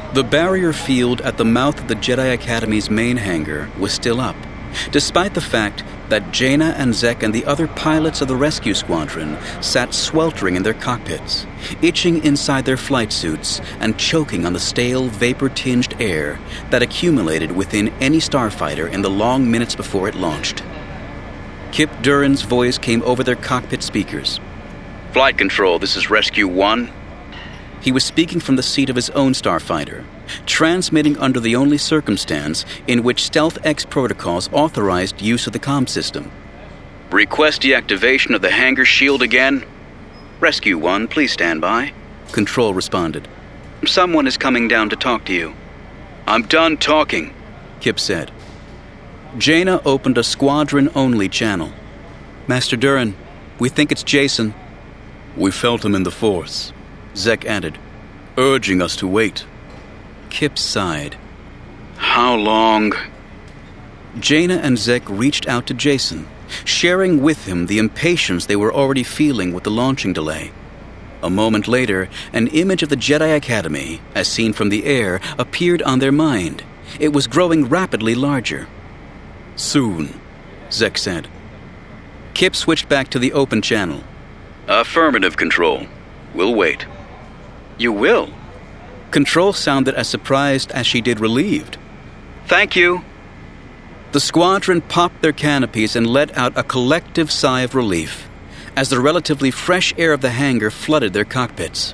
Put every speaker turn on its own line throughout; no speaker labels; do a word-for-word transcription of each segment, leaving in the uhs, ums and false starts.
The barrier field at the mouth of the Jedi Academy's main hangar was still up, despite the fact that Jaina and Zek and the other pilots of the rescue squadron sat sweltering in their cockpits, itching inside their flight suits and choking on the stale, vapor-tinged air that accumulated within any starfighter in the long minutes before it launched. Kip Duran's voice came over their cockpit speakers.
"Flight Control, this is Rescue One."
He was speaking from the seat of his own starfighter, transmitting under the only circumstance in which Stealth X protocols authorized use of the comm system.
"Request deactivation of the hangar shield again. Rescue One, please stand by."
Control responded.
"Someone is coming down to talk to you." "I'm done talking,"
Kip said. Jaina opened a squadron-only channel. "Master Duran, we think it's Jacen."
"We felt him in the Force," Zek added, urging us to wait.
Kip sighed.
"How long?"
Jaina and Zek reached out to Jacen, sharing with him the impatience they were already feeling with the launching delay. A moment later, an image of the Jedi Academy, as seen from the air, appeared on their mind. It was growing rapidly larger.
"Soon,"
Zek said. Kip switched back to the open channel.
"Affirmative, Control. We'll wait."
"You will?" Control sounded as surprised as she did relieved.
"Thank you."
The squadron popped their canopies and let out a collective sigh of relief as the relatively fresh air of the hangar flooded their cockpits.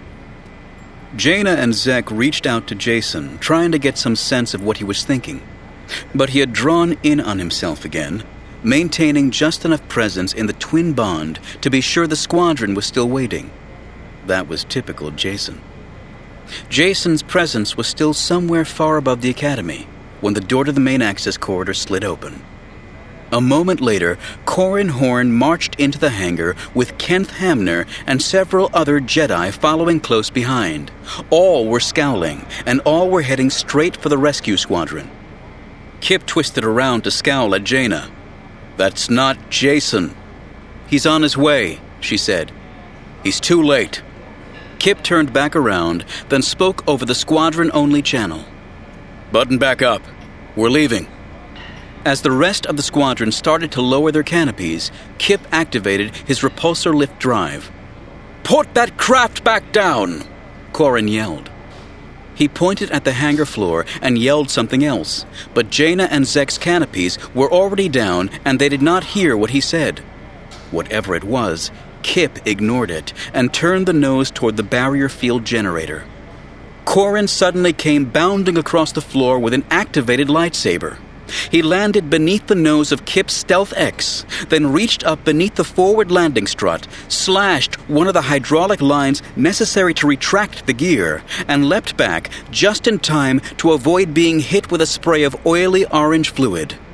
Jaina and Zek reached out to Jacen, trying to get some sense of what he was thinking. But he had drawn in on himself again, maintaining just enough presence in the twin bond to be sure the squadron was still waiting. That was typical Jacen. Jacen's presence was still somewhere far above the Academy when the door to the main access corridor slid open. A moment later, Corran Horn marched into the hangar with Kenth Hamner and several other Jedi following close behind. All were scowling, and all were heading straight for the rescue squadron. Kip twisted around to scowl at Jaina.
"That's not Jacen."
"He's on his way," she said.
"He's too late."
Kip turned back around, then spoke over the squadron-only channel.
"Button back up. We're leaving."
As the rest of the squadron started to lower their canopies, Kip activated his repulsor lift drive.
"Put that craft back down!"
Corran yelled. He pointed at the hangar floor and yelled something else, but Jaina and Zek's canopies were already down and they did not hear what he said. Whatever it was, Kip ignored it and turned the nose toward the barrier field generator. Corran suddenly came bounding across the floor with an activated lightsaber. He landed beneath the nose of Kip's Stealth X, then reached up beneath the forward landing strut, slashed one of the hydraulic lines necessary to retract the gear, and leapt back just in time to avoid being hit with a spray of oily orange fluid.